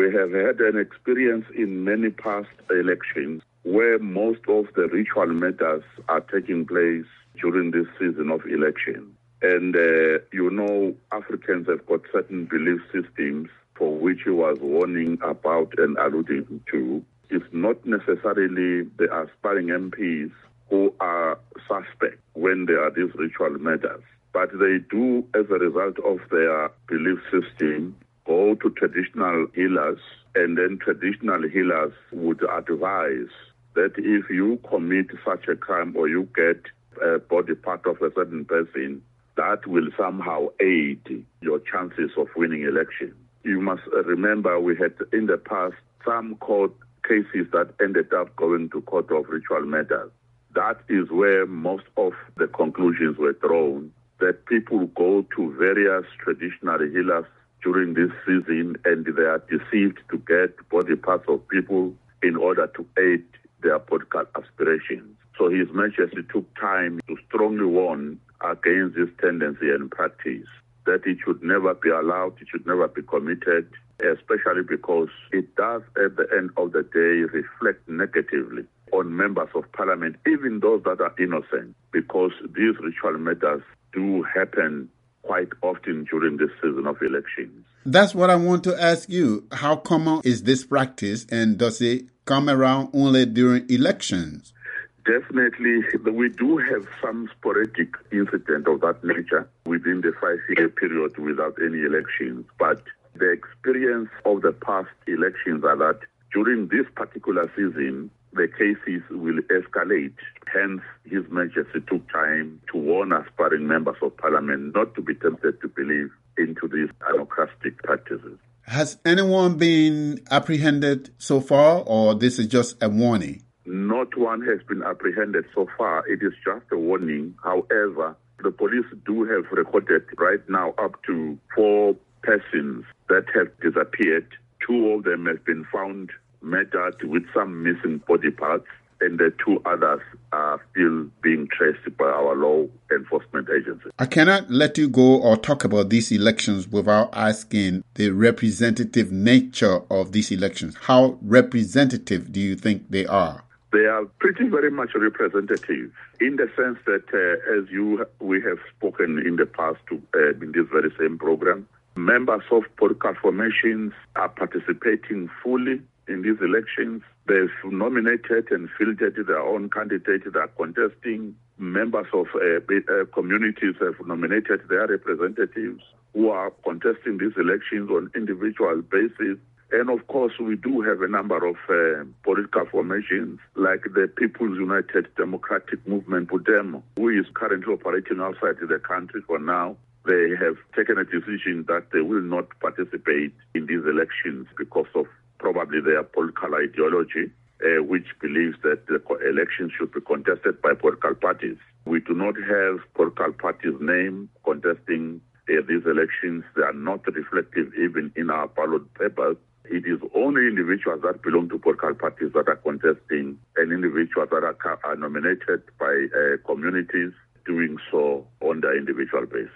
We have had an experience in many past elections where most of the ritual matters are taking place during this season of election. And, Africans have got certain belief systems for which he was warning about and alluding to. It's not necessarily the aspiring MPs who are suspect when there are these ritual matters, but they do, as a result of their belief system, go to traditional healers, and then traditional healers would advise that if you commit such a crime or you get a body part of a certain person, that will somehow aid your chances of winning election. You must remember we had in the past some court cases that ended up going to court of ritual matters. That is where most of the conclusions were drawn, that people go to various traditional healers during this season and they are deceived to get body parts of people in order to aid their political aspirations. So His Majesty took time to strongly warn against this tendency and practice, that it should never be allowed, it should never be committed, especially because it does at the end of the day reflect negatively on members of parliament, even those that are innocent, because these ritual matters do happen quite often during this season of elections. That's what I want to ask you. How common is this practice, and does it come around only during elections? Definitely, we do have some sporadic incident of that nature within the 5-year period without any elections. But the experience of the past elections are that during this particular season, the cases will escalate. Hence, His Majesty took time to warn aspiring members of parliament not to be tempted to believe into these anarchistic practices. Has anyone been apprehended so far, or this is just a warning? Not one has been apprehended so far. It is just a warning. However, the police do have recorded right now up to 4 persons that have disappeared. 2 of them have been found murdered with some missing body parts, and the 2 others are still being traced by our law enforcement agencies. I cannot let you go or talk about these elections without asking the representative nature of these elections. How representative do you think they are? They are pretty very much representative in the sense that, we have spoken in the past in this very same program, members of political formations are participating fully in these elections. They've nominated and fielded their own candidates. They are contesting. Members of communities have nominated their representatives who are contesting these elections on individual basis. And of course, we do have a number of political formations like the People's United Democratic Movement, PUDEM, who is currently operating outside the country for now. They have taken a decision that they will not participate in these elections because of probably their political ideology, which believes that the elections should be contested by political parties. We do not have political parties' name contesting these elections. They are not reflective even in our ballot papers. It is only individuals that belong to political parties that are contesting, and individuals that are nominated by communities doing so on their individual basis.